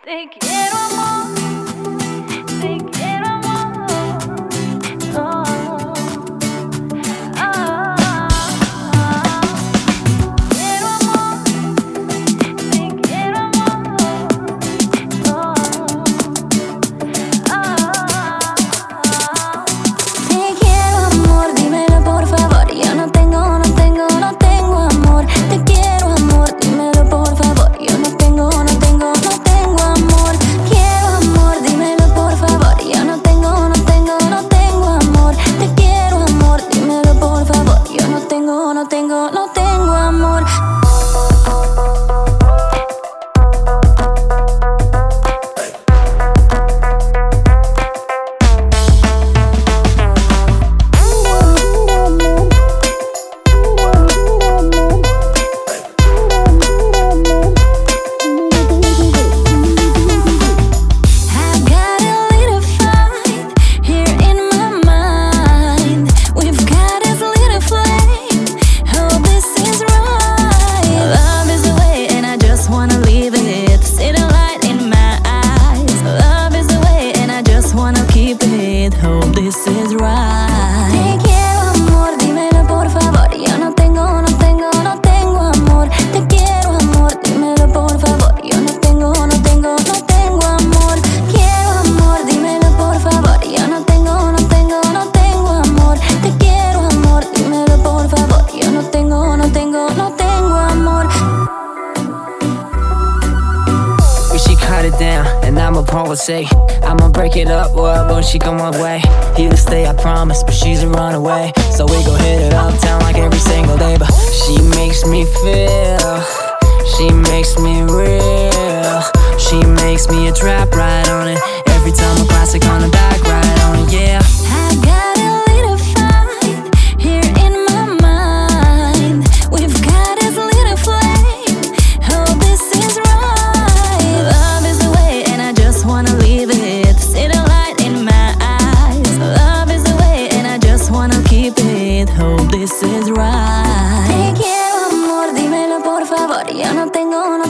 Te quiero amor, te quiero amor. Oh, quiero amor, te quiero amor. Oh, te quiero amor, dímelo por favor. Yo no tengo amor. Te quiero amor, dímelo por favor. Yo no tengo amor. Quiero amor, dímelo por favor. Yo no tengo amor. Te quiero amor, dímelo por favor. Yo no tengo amor. Hope this is right. Te quiero amor, dímelo por favor. Yo no tengo amor. Te quiero amor, dímelo por favor. Yo no tengo amor. Quiero amor, dímelo por favor. Yo no tengo amor. Te quiero amor, dímelo por favor. Yo no tengo amor. We should cut it down, and I'ma say I'ma break it up, well, when she come my way. Here to stay, I promise, but she's a runaway. So we gon' hit it uptown like every single day. But she makes me feel, she makes me real. She makes me a trap right on it. Every time a classic on the back, right on it, yeah. I got a little fight here in my mind. We've got this little flame. Oh, this is right. Love is the way, and I just wanna leave it. See the light in my eyes. Love is the way, and I just wanna keep it. Hope this is right. Te quiero amor, dímelo por favor. Yo no tengo